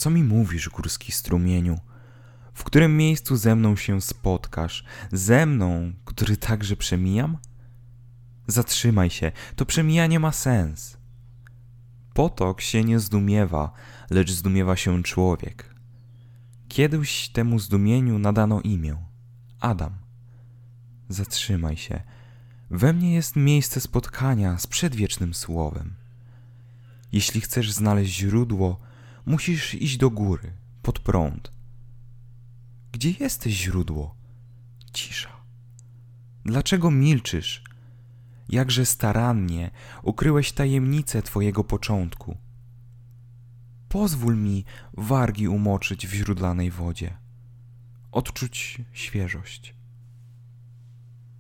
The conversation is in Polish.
Co mi mówisz, górski strumieniu? W którym miejscu ze mną się spotkasz? Ze mną, który także przemijam? Zatrzymaj się, to przemijanie ma sens. Potok się nie zdumiewa, lecz zdumiewa się człowiek. Kiedyś temu zdumieniu nadano imię Adam. Zatrzymaj się. We mnie jest miejsce spotkania z przedwiecznym słowem. Jeśli chcesz znaleźć źródło, musisz iść do góry, pod prąd. Gdzie jesteś, źródło? Cisza. Dlaczego milczysz? Jakże starannie ukryłeś tajemnicę twojego początku. Pozwól mi wargi umoczyć w źródlanej wodzie, odczuć świeżość.